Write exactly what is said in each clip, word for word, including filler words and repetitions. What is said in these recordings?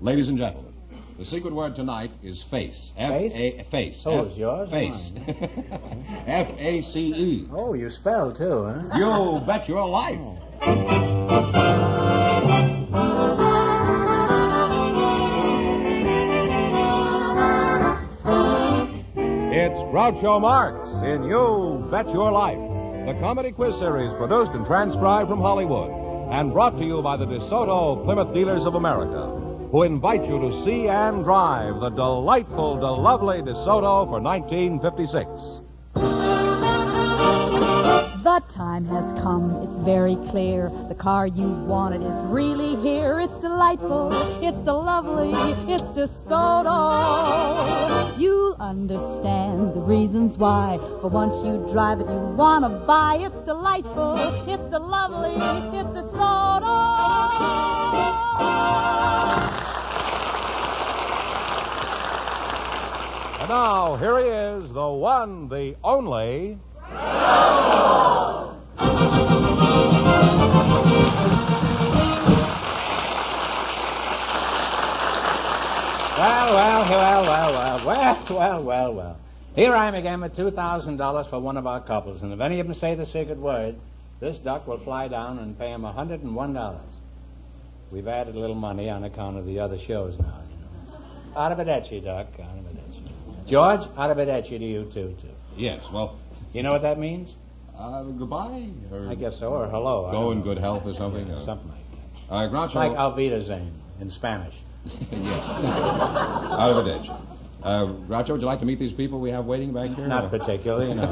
Ladies and gentlemen, the secret word tonight is face. Face? F A face. Oh, F- it's yours? Face. F A C E. Oh, you spell too, huh? You bet your life. It's Groucho Marx in You Bet Your Life, the comedy quiz series produced and transcribed from Hollywood and brought to you by the DeSoto Plymouth Dealers of America, who invite you to see and drive the delightful, the lovely DeSoto for nineteen fifty-six. The time has come, it's very clear. The car you wanted is really here. It's delightful, it's the lovely, it's DeSoto. You'll understand the reasons why. For once you drive it, you want to buy. It's delightful, it's the lovely, it's DeSoto. And now, here he is, the one, the only... Well, well, well, well, well, well, well, well, well. Here I am again with two thousand dollars for one of our couples, and if any of them say the secret word, this duck will fly down and pay him one hundred one dollars. We've added a little money on account of the other shows now, you know. Arrivederci, duck, arrivederci. George, arrivederci to you, too, too. Yes, well, You know what that means? uh, goodbye? Or I guess so, or hello. I go don't in know. good health or something? Yeah, Uh, something like that. Uh, Groucho... Like Auf Wiedersehen in Spanish. Yeah. Out of a ditch. Uh, Groucho, would you like to meet these people we have waiting back here? Not particularly, no.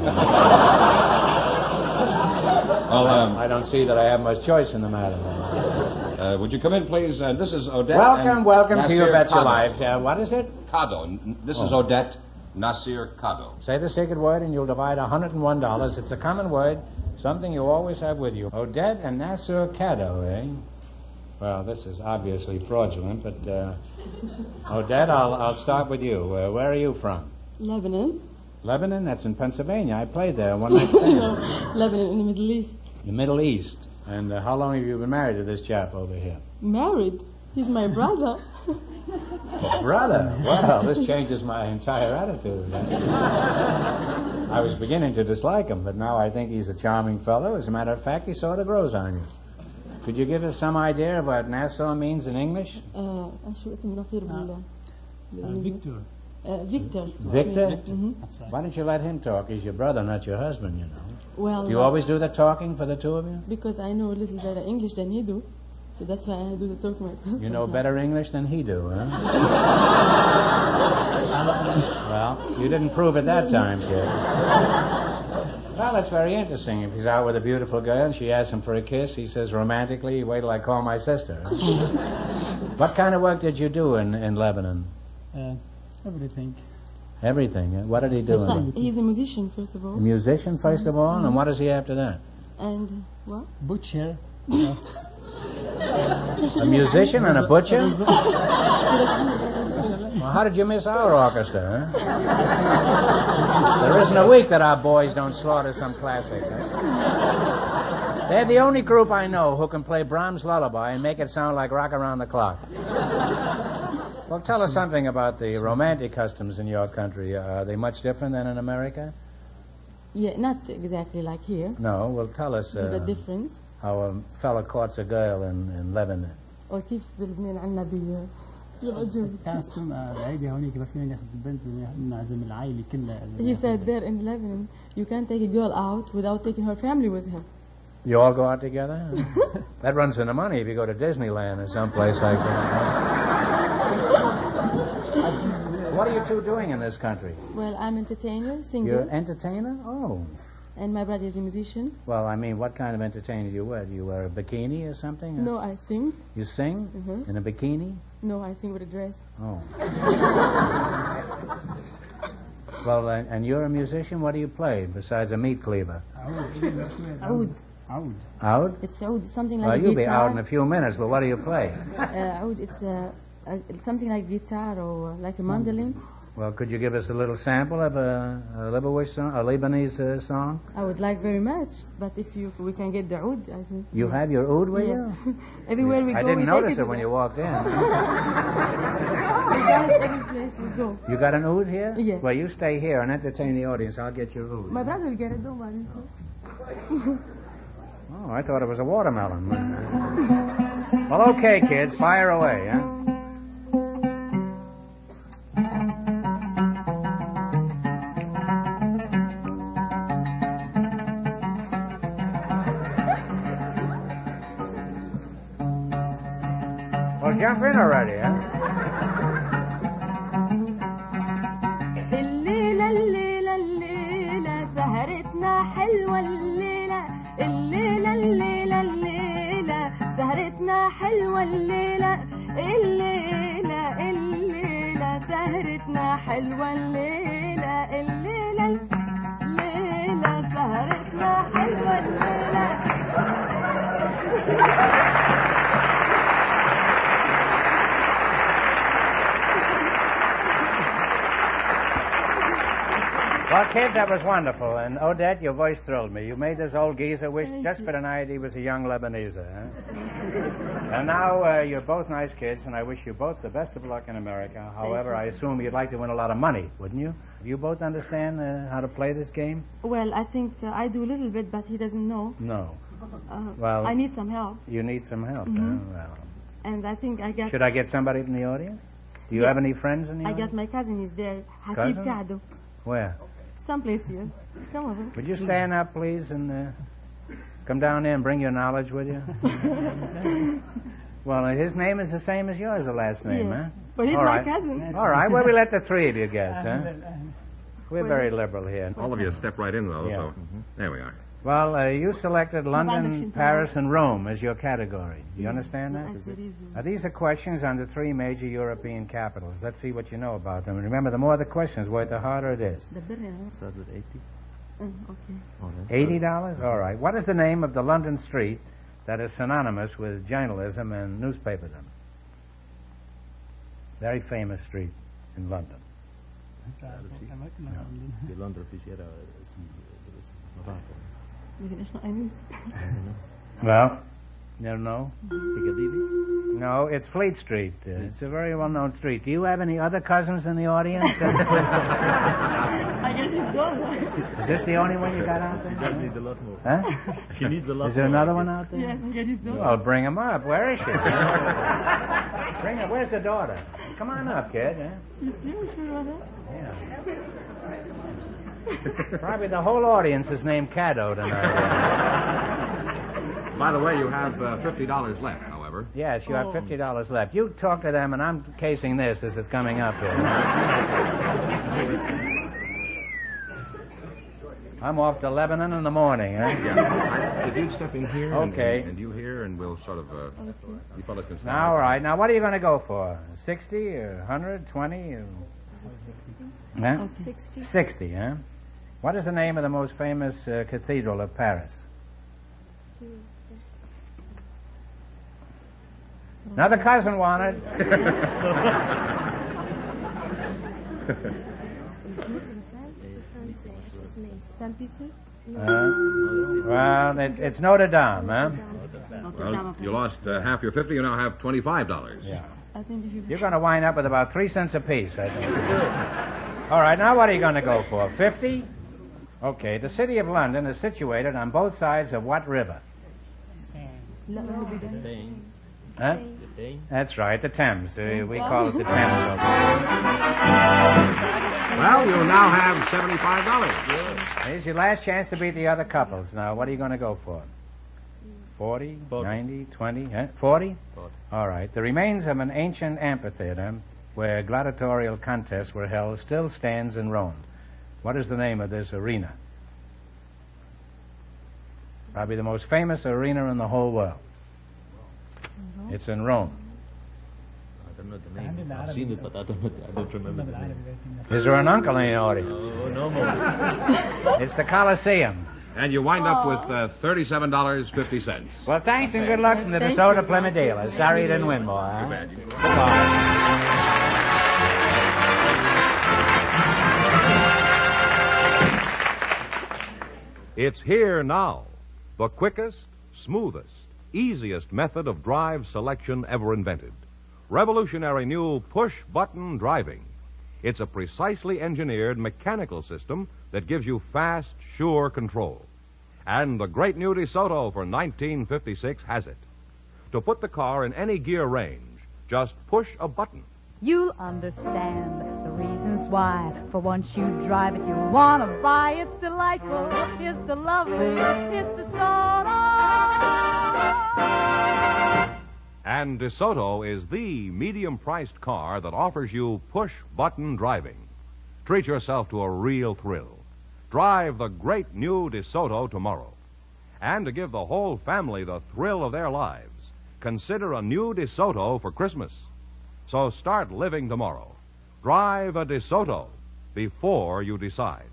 Well, um, I don't see that I have much choice in the matter. uh, would you come in, please? Uh, this is Odette. Welcome, and welcome to Nasir You Bet Your Kado. Life. Uh, what is it? Kado. N- This is Oh. Odette Nasir Kado. Say the secret word and you'll divide one hundred one dollars. It's a common word, something you always have with you. Odette and Nasser Caddo, eh? Well, this is obviously fraudulent, but uh, Odette, I'll, I'll start with you. Uh, where are you from? Lebanon. Lebanon? That's in Pennsylvania. I played there one night stand. No, Lebanon in the Middle East. The Middle East. And uh, how long have you been married to this chap over here? Married. He's my brother. Brother. Well, this changes my entire attitude. I was beginning to dislike him, but now I think he's a charming fellow. As a matter of fact, he sort of grows on you. Could you give us some idea of what Nassau means in English? آه، شو اسم نصير بال Victor. آه، Victor. Victor? Mhm. That's right. Why don't you let him talk? He's your brother, not your husband, you know. Well, Do you uh, always do the talking for the two of you? because I know a little better English than he do, so that's why I do the talk myself. You know better English than he do, huh? Well, you didn't prove it that time, kid. Well, that's very interesting. If he's out with a beautiful girl and she asks him for a kiss, he says romantically, wait till I call my sister. What kind of work did you do in, in Lebanon? Uh, everything. Everything. huh? What did he do? He's, in a, he's a musician, first of A all. musician, first of all? And what does he after that? And what? Butcher. A musician and a butcher? Well, how did you miss our orchestra, huh? There isn't a week that our boys don't slaughter some classic, huh? They're the only group I know who can play Brahms' Lullaby and make it sound like Rock Around the Clock. Well, tell us something about the romantic customs in your country. Uh, are they much different than in America? Yeah, not exactly like here. No. Well, tell us The uh, difference. how a fella courts a girl in, in Lebanon. وكيف بلبنان عنا بي بالعجوب. كاستم بعيدة هونيك ما فينا ناخذ البنت ونعزم العائلة كلها. He said there in Lebanon, you can't take a girl out without taking her family with her. You all go out together? That runs into money if you go to Disneyland or someplace like that. What are you two doing in this country? Well, I'm entertainer, singer, You're an entertainer? Oh. and my brother is a musician. Well, I mean, what kind of entertainer do you wear? Do you wear a bikini or something? No, I sing. You sing Mhm. in a bikini? No, I sing with a dress. Oh. Well, uh, and you're a musician? What do you play besides a meat cleaver? Oud. Oud. Out? It's oud. It's something like Well, a you'll be guitar. out in a few minutes, but what do you play? Uh, oud. It's uh, uh, something like guitar or uh, like a mandolin. Well, could you give us a little sample of a, a Lebanese song? A Lebanese uh, song? I would like very much, but if you we can get the oud, I think. You have your oud with Yes. you? Everywhere we I go, didn't we notice take it when you walked in. Yes, we'll go. You got an oud here? Yes. Well, you stay here and entertain the audience. I'll get your oud. My brother will get it, don't worry. Oh, I thought it was a watermelon. Well, okay, kids, fire away, huh? Well, jump in already, huh? الليلة الليلة الليلة سهرتنا حلوة الليلة الليلة الليلة الليلة سهرتنا حلوة الليلة الليلة الليلة سهرتنا حلوة الليلة الليلة الليلة سهرتنا حلوة الليلة Well, kids, that was wonderful. And Odette, your voice thrilled me. You made this old geezer wish just for the night he was a young Lebanese, huh? And now uh, you're both nice kids, and I wish you both the best of luck in America. However, I assume you'd like to win a lot of money, wouldn't you? Do you both understand uh, how to play this game? Well, I think uh, I do a little bit, but he doesn't know. No. Uh, Well, I need some help. You need some help, Mhm. huh? Well, And I think I got... should I get somebody from the audience? Do you Yeah. have any friends in the I audience? got my cousin, he's there. Hasib Cousin? Kado. Where? Someplace here. Come over. Would you stand up, please, and uh, come down there and bring your knowledge with you? Well, his name is the same as yours, the last name, Yes. huh? But he's All my right. cousin. All right, well, we let the three of you guess, huh? We're very liberal here. All of you step right in, though, Yeah. so there we are. Well, uh, you selected London, London, Paris, and Rome as your category. You understand that? Actually, Now, these are questions on the three major European capitals. Let's see what you know about them. Remember, the more the questions were, the harder it is. the birr, Start with eighty. uh, okay. Eighty dollars? All right. What is the name of the London street that is synonymous with journalism and newspaperdom? Very famous street in London. في لندن في شارع اسمه اسمه بعرفه. لكن ايش ناقصين؟ Well, you don't know? Piccadilly. No, it's Fleet Street. Uh, it's a very well-known street. Do you have any other cousins in the audience? I guess he's gone. Is this the only one you got out She there? does need a lot more. Huh? She needs a lot Is there more. another one out there? Yes, I guess he's gone. Well, bring him up. Where is she? Bring her. Where's the daughter? Come on up, kid. Huh? You seriously sure about that? Yeah. Probably the whole audience is named Caddo tonight. By the way, you have uh, fifty dollars left, however. Yes, you have fifty dollars left. You talk to them, and I'm casing this as it's coming up here. I'm off to Lebanon in the morning, huh? Yeah. If you'd step in here, Okay. and, and you here, and we'll sort of, uh, you fellas can stand. Now, all right. Now, what are you going to go for? sixty or one hundred, twenty? Or... Huh? Sixty. sixty, huh? What is the name of the most famous uh, cathedral of Paris? Another cousin wanted. Saint Peter? Uh, well, it's, it's Notre Dame, huh? Well, you lost uh, half your fifty. You now have twenty-five dollars. Yeah. I think if you... You're going to wind up with about three cents apiece, I think. All right, now what are you going to go for? Fifty? Okay, the city of London is situated on both sides of what river? لا هو بداية. Thing. Huh? The thing. That's right, the Thames. Uh, we call it the Thames. over Well, you now have seventy-five dollars. here. Here's your last chance to beat the other couples. Now, what are you going to go for? Forty, Forty. ninety, twenty, huh? Forty? Forty. All right. The remains of an ancient amphitheater where gladiatorial contests were held still stands in Rome. What is the name of this arena? Probably the most famous arena in the whole world. It's in Rome. I don't know the name. I've seen it, but I don't know. I don't remember the name. Is there an uncle in the audience? Oh, no more. It's the Colosseum. And you wind up with uh, thirty-seven dollars and fifty cents. Well, thanks and good luck from the Thank DeSoto you. Plymouth dealers. Sorry you didn't win more, huh? bet. Goodbye. It's here now. The quickest, smoothest, easiest method of drive selection ever invented. Revolutionary new push-button driving. It's a precisely engineered mechanical system that gives you fast, sure control. And the great new DeSoto for nineteen fifty-six has it. To put the car in any gear range, just push a button. You'll understand the reasons why. For once you drive it, you want to buy. It's delightful, it's the lovely, it's DeSoto. And DeSoto is the medium-priced car that offers you push-button driving. Treat yourself to a real thrill. Drive the great new DeSoto tomorrow. And to give the whole family the thrill of their lives, consider a new DeSoto for Christmas. So start living tomorrow. Drive a DeSoto before you decide.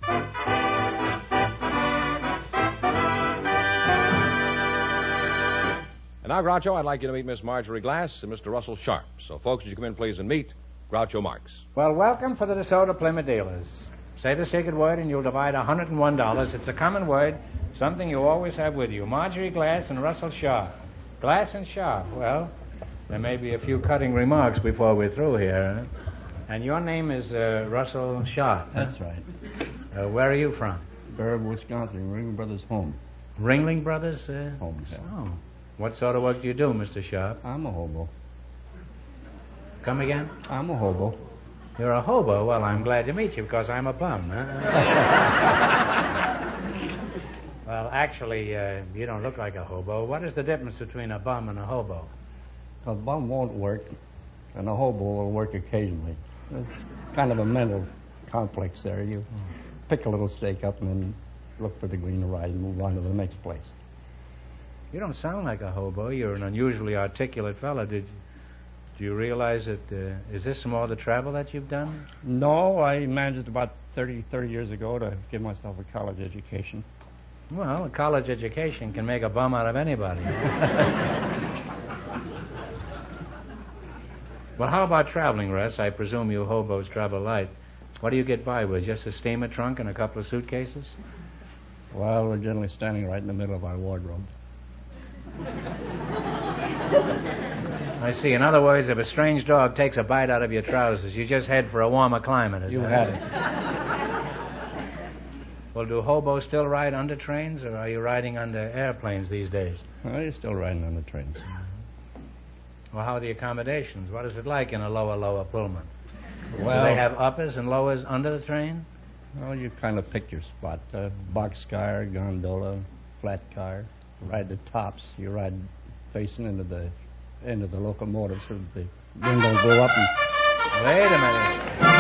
And now, Groucho, I'd like you to meet Miss Marjorie Glass and Mister Russell Sharp. So, folks, would you come in, please, and meet Groucho Marx. Well, welcome for the DeSoto Plymouth dealers. Say the secret word and you'll divide one hundred one dollars. It's a common word, something you always have with you. Marjorie Glass and Russell Sharp. Glass and Sharp. Well, there may be a few cutting remarks before we're through here. Huh? And your name is uh, Russell Sharp. Huh? That's right. Uh, where are you from? Barab, Wisconsin, Ringling Brothers home. Ringling Brothers? Uh, Home, yeah. Oh. What sort of work do you do, Mister Sharp? I'm a hobo. Come again? I'm a hobo. You're a hobo? Well, I'm glad to meet you because I'm a bum. Huh? Well, actually, uh, you don't look like a hobo. What is the difference between a bum and a hobo? A bum won't work, and a hobo will work occasionally. It's kind of a mental complex there. You pick a little stake up and then look for the green to ride and move on to the next place. You don't sound like a hobo. You're an unusually articulate fellow. Did do you realize that, uh, is this some all the travel that you've done? No, I managed about thirty, thirty years ago to give myself a college education. Well, a college education can make a bum out of anybody. Well, how about traveling, Russ? I presume you hobos travel light. What do you get by with? Just a steamer trunk and a couple of suitcases? Well, we're generally standing right in the middle of our wardrobe. I see. In other words, if a strange dog takes a bite out of your trousers, you just head for a warmer climate. Is You that had it? it. Well, do hobos still ride under trains, or are you riding under airplanes these days? Well, you're still riding on the trains. Well, how are the accommodations? What is it like in a lower, lower Pullman? Well, Do they have uppers and lowers under the train? well, you kind of pick your spot. Uh, boxcar, gondola, flat car. Ride the tops. You ride facing into the into the locomotive so that the windows go up and... Wait a minute.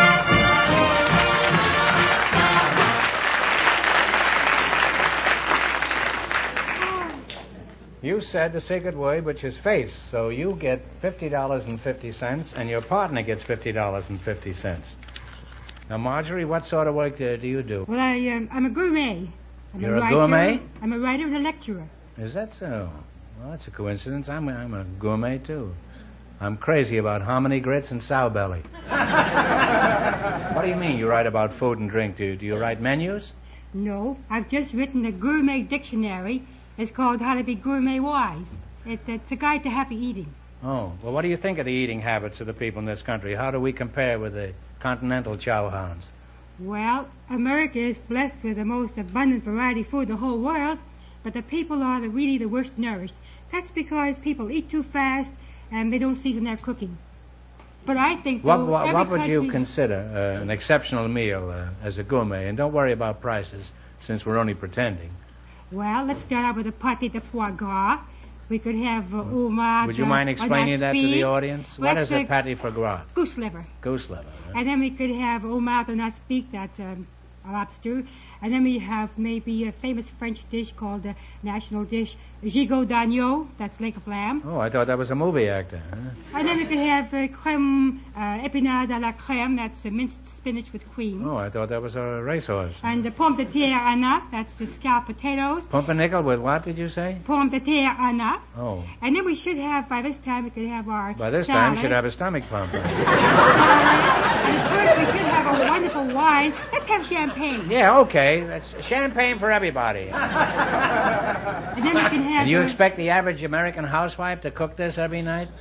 You said the secret word, which is face, so you get fifty dollars and fifty cents, and your partner gets fifty dollars and fifty cents. Now, Marjorie, what sort of work do, do you do? Well, I, um, I'm a gourmet. I'm You're a, a writer. gourmet? I'm a writer and a lecturer. Is that so? Well, that's a coincidence. I'm, I'm a gourmet, too. I'm crazy about hominy, grits, and sow belly. What do you mean you write about food and drink? Do you, do you write menus? No, I've just written a gourmet dictionary. It's called How to Be Gourmet Wise. It, it's a guide to happy eating. Oh, well, what do you think of the eating habits of the people in this country? How do we compare with the continental chow hounds? Well, America is blessed with the most abundant variety of food in the whole world, but the people are the, really the worst nourished. That's because people eat too fast and they don't season their cooking. But I think... What, though, what, every what would you country- consider uh, an exceptional meal uh, as a gourmet? And don't worry about prices, since we're only pretending. Well, let's start out with a pâté de foie gras. We could have uh, homard. Would you uh, mind or explaining that to naspi. the audience? What Let's is a say pâté foie gras? Goose liver. Goose liver. huh? And then we could have homard or naspi, that's um, a lobster. And then we have maybe a famous French dish called the national dish, gigot d'agneau, that's leg of lamb. Oh, I thought that was a movie actor. Huh? And then we could have uh, crème uh, épinarde à la crème, that's uh, minced spinach with cream. Oh, I thought that was a racehorse. And the pomme de terre à nut, that's the scalloped potatoes. Pumpernickel with what, did you say? Pomme de terre à nut. Oh, And then we should have, by this time, we could have our by this salad. time, should have a stomach pump. And first, we should have a wonderful wine. Let's have champagne. Yeah, okay. That's champagne for everybody. And then we can have... And you uh, expect the average American housewife to cook this every night?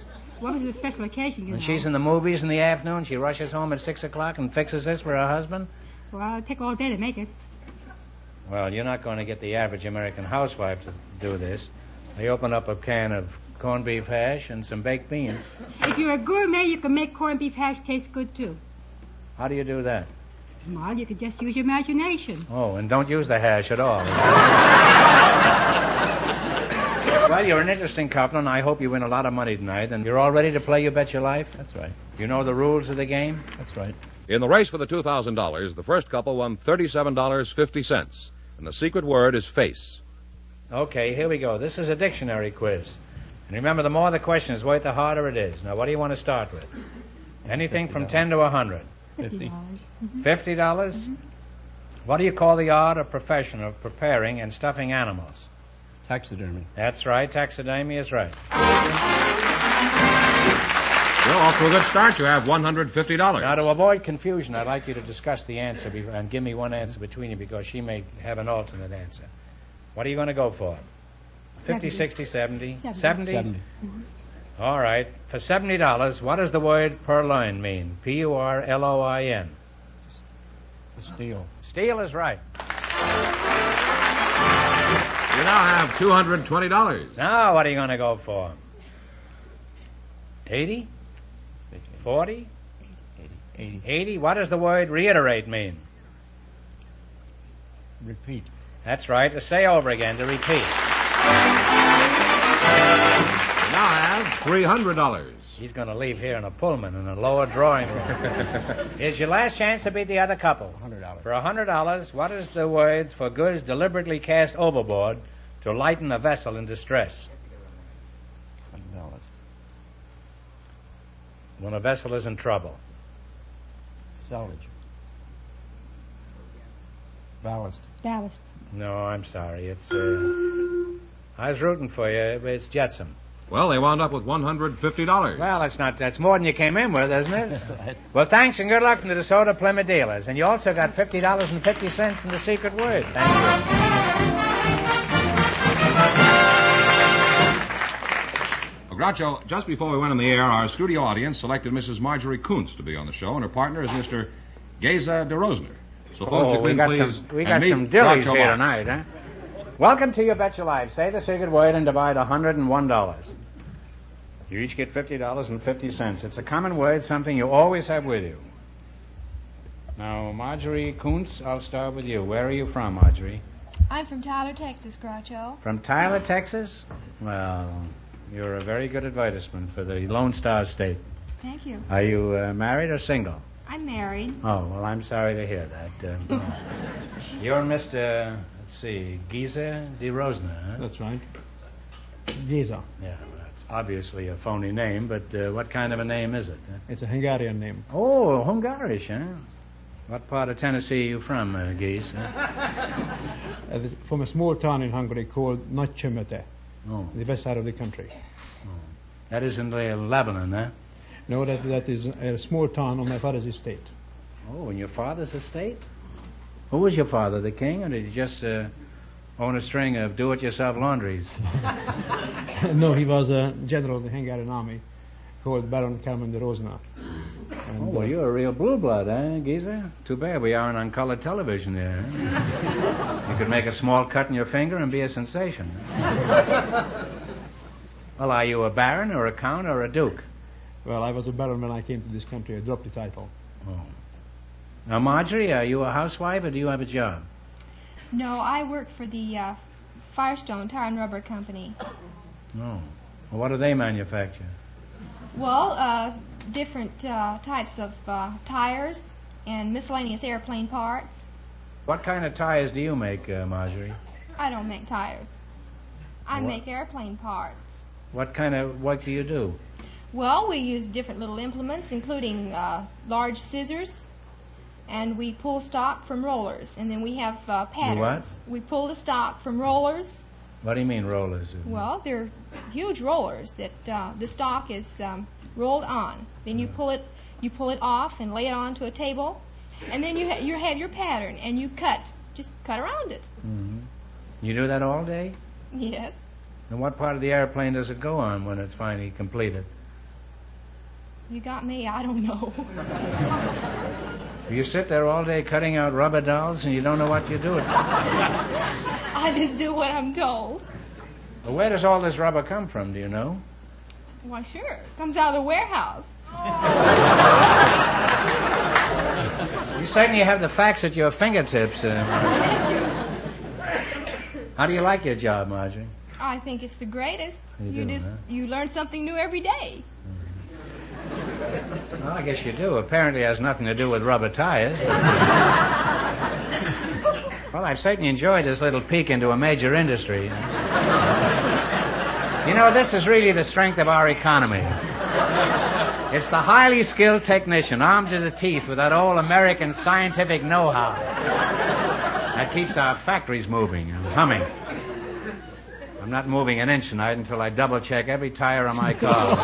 What was the special occasion, you When know? she's in the movies in the afternoon, she rushes home at six o'clock and fixes this for her husband? Well, it'd take all day to make it. Well, you're not going to get the average American housewife to do this. They open up a can of corned beef hash and some baked beans. If you're a gourmet, you can make corned beef hash taste good, too. How do you do that? Well, you could just use your imagination. Oh, and don't use the hash at all. Well, you're an interesting couple, and I hope you win a lot of money tonight. And you're all ready to play You Bet Your Life? That's right. You know the rules of the game? That's right. In the race for the two thousand dollars, the first couple won thirty-seven dollars and fifty cents. And the secret word is face. Okay, here we go. This is a dictionary quiz. And remember, the more the question is worth, the harder it is. Now, what do you want to start with? Anything from ten to a hundred. Fifty dollars. Fifty dollars? Mm-hmm. What do you call the art or profession of preparing and stuffing animals? Taxidermy. That's right. Taxidermy is right. Well, off to a good start. You have one hundred fifty dollars. Now, to avoid confusion, I'd like you to discuss the answer be- and give me one answer between you because she may have an alternate answer. What are you going to go for? fifty, sixty, seventy? Seventy. seventy? seventy. All right. For seventy dollars, what does the word purloin mean? P U R L O I N. Steel. Steel is right. You now have two hundred twenty dollars. Now, what are you going to go for? eighty? forty? eighty. eighty? What does the word reiterate mean? Repeat. That's right. To say over again, to repeat. You now have three hundred dollars. He's going to leave here in a Pullman in a lower drawing room. Here's your last chance to beat the other couple. one hundred dollars. For one hundred dollars, what is the word for goods deliberately cast overboard to lighten a vessel in distress? one hundred dollars. When a vessel is in trouble. Salvage. Ballast. Ballast. No, I'm sorry. It's, uh... I was rooting for you, but it's jetsam. Well, they wound up with one hundred fifty dollars. Well, that's not... That's more than you came in with, isn't it? That's right. Well, thanks and good luck from the DeSoto Plymouth dealers. And you also got fifty dollars and fifty cents in the secret word. Thank you. Well, Groucho, just before we went on the air, our studio audience selected Missus Marjorie Kuntz to be on the show, and her partner is Mister Geza DeRosner. So, folks, Oh, if we you got please, some, we and got meet some dillies Groucho here Marx. tonight, huh? Welcome to You Bet Your Life. Say the secret word and divide one hundred one dollars. You each get fifty dollars and fifty cents. It's a common word, something you always have with you. Now, Marjorie Kuntz, I'll start with you. Where are you from, Marjorie? I'm from Tyler, Texas, Groucho. From Tyler, Texas? Well, you're a very good advertisement for the Lone Star State. Thank you. Are you uh, married or single? I'm married. Oh, well, I'm sorry to hear that. Uh, you're Mister Let's see, Geza DeRosner, huh? That's right. Geza. Yeah, well, that's obviously a phony name, but uh, what kind of a name is it? Huh? It's a Hungarian name. Oh, Hungarish, huh? What part of Tennessee are you from, uh, Gies? Huh? Uh, this- from a small town in Hungary called Nagykömete, Oh, the west side of the country. that is in uh, Lebanon, huh? No, that that is a small town on my father's estate. Oh, in your father's estate? Who was your father, the king, or did he just uh, own a string of do-it-yourself laundries? No, he was a general of the Hungarian army called Baron Kalman de Rosna. And, Oh, well, uh, you're a real blue blood, eh, Giza? Too bad we aren't on colored television here. Huh? You could make a small cut in your finger and be a sensation. Well, are you a baron or a count or a duke? well, I was a baron when I came to this country. I dropped the title. Oh. Now, Marjorie, are you a housewife or do you have a job? No, I work for the uh, Firestone Tire and Rubber Company. No. Well, what do they manufacture? Well, uh, different uh, types of uh, tires and miscellaneous airplane parts. What kind of tires do you make, uh, Marjorie? I don't make tires. I What? make airplane parts. What kind of work do you do? Well, we use different little implements, including uh, large scissors, and we pull stock from rollers. And then we have uh, patterns. what? We pull the stock from rollers. What do you mean rollers? Well, they're huge rollers that uh, the stock is um, rolled on. Then you pull it, you pull it off and lay it onto a table, and then you ha- you have your pattern and you cut, just cut around it. Mm-hmm. You do that all day? Yes. And what part of the airplane does it go on when it's finally completed? You got me, I don't know. You sit there all day cutting out rubber dolls and you don't know what you're doing. I just do what I'm told. Well, where does all this rubber come from, do you know? Why, sure. It comes out of the warehouse. You certainly have the facts at your fingertips. Uh, How do you like your job, Marjorie? I think it's the greatest. You You, do, just huh? you learn something new every day. Well, I guess you do. Apparently it has nothing to do with rubber tires. Well, I've certainly enjoyed this little peek into a major industry. You know, this is really the strength of our economy. It's the highly skilled technician, armed to the teeth with that old American scientific know-how, that keeps our factories moving and humming. I'm not moving an inch tonight until I double-check every tire on my car.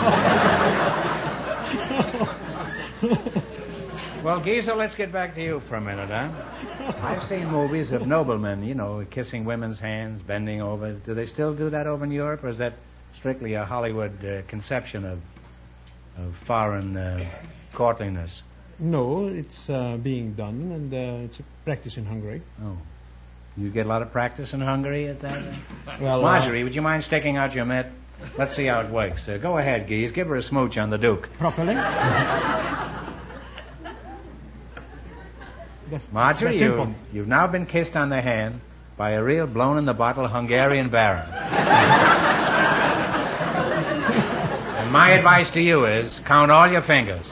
Well, Geezer, let's get back to you for a minute, huh? I've seen movies of noblemen, you know, kissing women's hands, bending over. Do they still do that over in Europe, or is that strictly a Hollywood uh, conception of, of foreign uh, courtliness? No, it's uh, being done, and uh, it's a practice in Hungary. Oh. You get a lot of practice in Hungary at that? Well, Marjorie, uh, would you mind sticking out your mitt? Let's see how it works. Uh, go ahead, Geese. Give her a smooch on the Duke. Properly? That's, Marjorie, that's you, simple. you've now been kissed on the hand by a real blown-in-the-bottle Hungarian baron. And my advice to you is count all your fingers.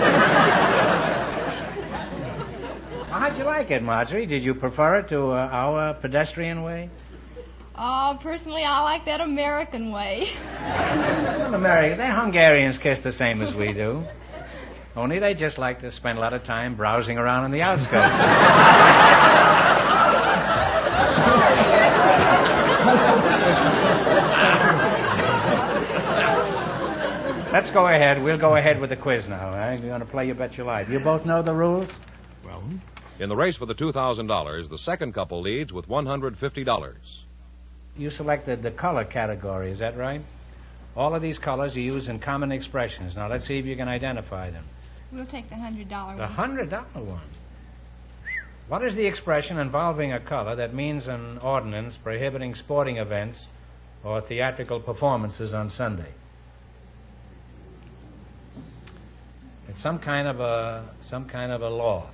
Well, how'd you like it, Marjorie? Did you prefer it to uh, our pedestrian way? Oh, personally, I like that American way. Well, America, the Hungarians kiss the same as we do. Only they just like to spend a lot of time browsing around on the outskirts. Let's go ahead. We'll go ahead with the quiz now. Right? We're going to play You Bet Your Life. You both know the rules? Well, In the race for the two thousand dollars, the second couple leads with one hundred fifty dollars. You selected the color category, is that right? All of these colors are used in common expressions. Now, let's see if you can identify them. We'll take the hundred dollar The one. hundred dollar one. What is the expression involving a color that means an ordinance prohibiting sporting events or theatrical performances on Sunday? It's some kind of a some kind of a law.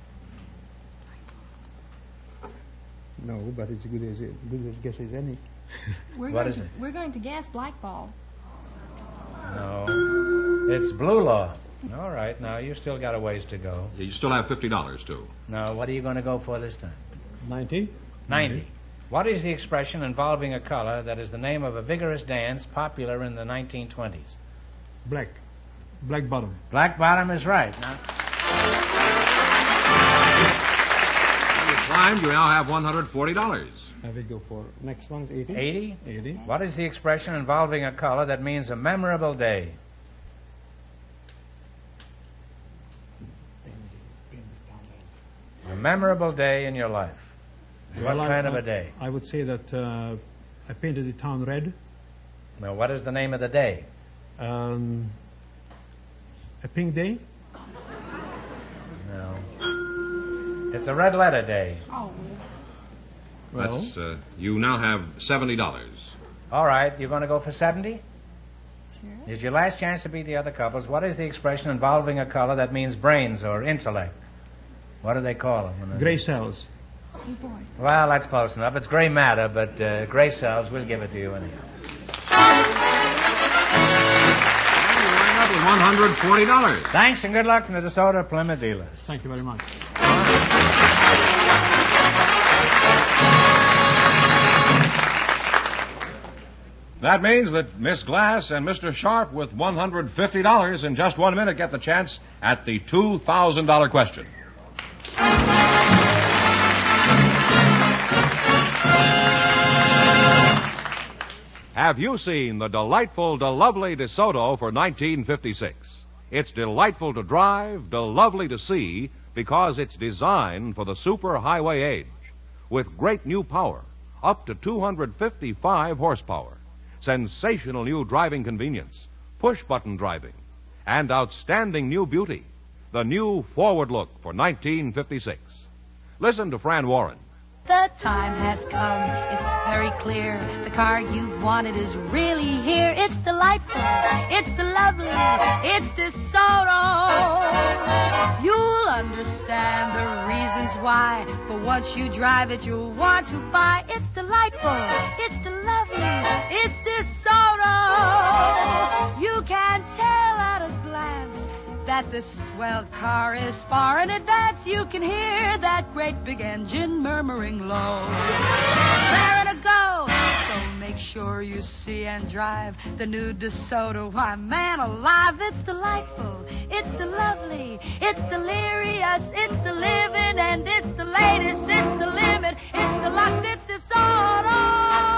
no, but it's a good as, good as guess as any. We're What going is to, it? We're going to guess blackball. No, it's blue law. All right, now you still got a ways to go. You still have fifty dollars, too. Now, what are you going to go for this time? Ninety? Ninety. What is the expression involving a color that is the name of a vigorous dance popular in the nineteen twenties? Black. Black bottom. Black bottom is right. Now, You climbed. You now have one hundred forty dollars. I will go for next one's eighty. eighty. Eighty. What is the expression involving a color that means a memorable day? A memorable day in your life. What Well, I- kind of I- a day? I would say that uh, I painted the town red. Now, what is the name of the day? Um, a pink day. No. It's a red letter day. Oh, Well, That's, uh, you now have seventy dollars. All right, you're going to go for seventy? sure. Here's your last chance to beat the other couples. What is the expression involving a color that means brains or intellect? What do they call them? gray cells. Oh, boy. Well, that's close enough. It's gray matter, but uh, gray cells, we'll give it to you anyhow. And you wind up with one hundred forty dollars. Thanks and good luck from the DeSoto Plymouth dealers. Thank you very much. That means that Miss Glass and Mister Sharp with one hundred fifty dollars in just one minute get the chance at the two thousand dollars question. Have you seen the delightful, delovely DeSoto for nineteen fifty-six? It's delightful to drive, delovely to see, because it's designed for the super highway age. With great new power, up to two hundred fifty-five horsepower, sensational new driving convenience, push-button driving, and outstanding new beauty. The new Forward Look for nineteen fifty-six. Listen to Fran Warren. The time has come, it's very clear. The car you've wanted is really here. It's delightful, it's the lovely, it's DeSoto. You'll understand the reasons why. For once you drive it, you'll want to buy. It's delightful, it's the lovely, it's DeSoto. You can tell at a glance that this swell car is far in advance. You can hear that great big engine murmuring low. Raring to go, so make sure you see and drive the new DeSoto. Why, man alive, it's delightful, it's the lovely, it's delirious, it's the living, and it's the latest, it's the limit, it's the lux, it's DeSoto.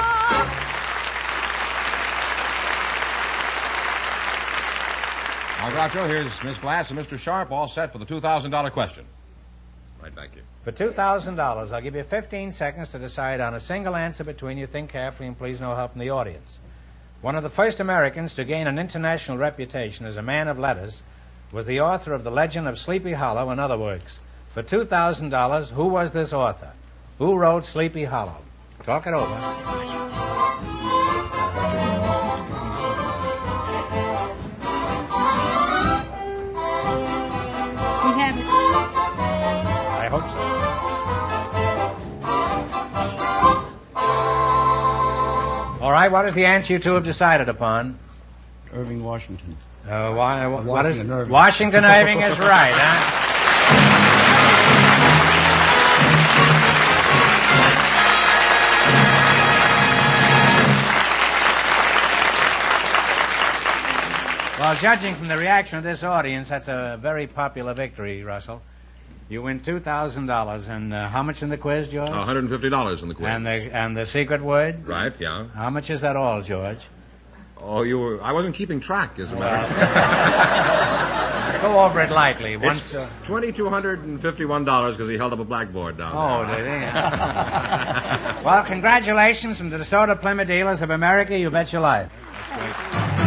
Now, Groucho, here's Miss Glass and Mister Sharp all set for the two thousand dollars question. Right, thank you. For two thousand dollars, I'll give you fifteen seconds to decide on a single answer between you. Think carefully and please no help from the audience. One of the first Americans to gain an international reputation as a man of letters was the author of The Legend of Sleepy Hollow and other works. For two thousand dollars, who was this author? Who wrote Sleepy Hollow? Talk it over. I hope so. All right, what is the answer you two have decided upon? Irving Washington. Uh, why, what Washington is Irving. Washington Irving is right, huh? Well, judging from the reaction of this audience, that's a very popular victory, Russell. You win two thousand dollars. And uh, how much in the quiz, George? one hundred fifty dollars in the quiz. And the and the secret word? Right, yeah. How much is that all, George? Oh, you were... I wasn't keeping track, as a matter of fact. Go over it lightly. Once, it's uh, two thousand two hundred fifty-one dollars because he held up a blackboard down oh, there. Oh, did he? Well, congratulations from the DeSoto Plymouth Dealers of America. You bet your life. That's great.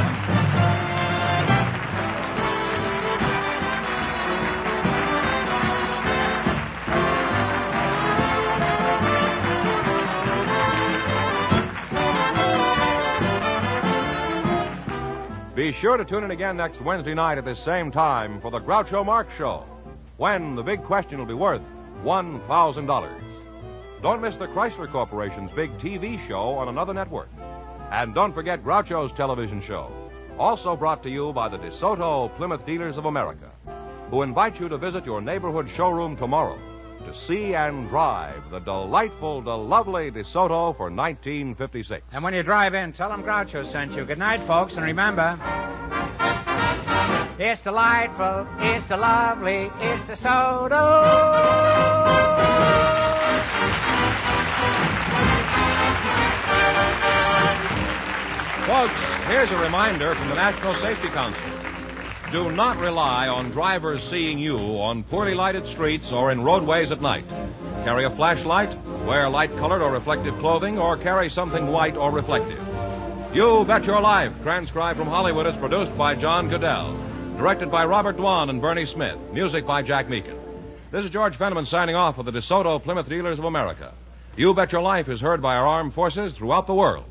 Be sure to tune in again next Wednesday night at this same time for the Groucho Marx Show, when the big question will be worth one thousand dollars. Don't miss the Chrysler Corporation's big T V show on another network. And don't forget Groucho's television show, also brought to you by the DeSoto Plymouth Dealers of America, who invite you to visit your neighborhood showroom tomorrow to see and drive the delightful, the lovely DeSoto for nineteen fifty-six. And when you drive in, tell them Groucho sent you. Good night, folks, and remember, it's delightful, it's the lovely, it's DeSoto. Folks, here's a reminder from the National Safety Council. Do not rely on drivers seeing you on poorly lighted streets or in roadways at night. Carry a flashlight, wear light-colored or reflective clothing, or carry something white or reflective. You Bet Your Life, transcribed from Hollywood, is produced by John Goodell. Directed by Robert Dwan and Bernie Smith. Music by Jack Meakin. This is George Fenneman signing off for the DeSoto Plymouth Dealers of America. You Bet Your Life is heard by our armed forces throughout the world.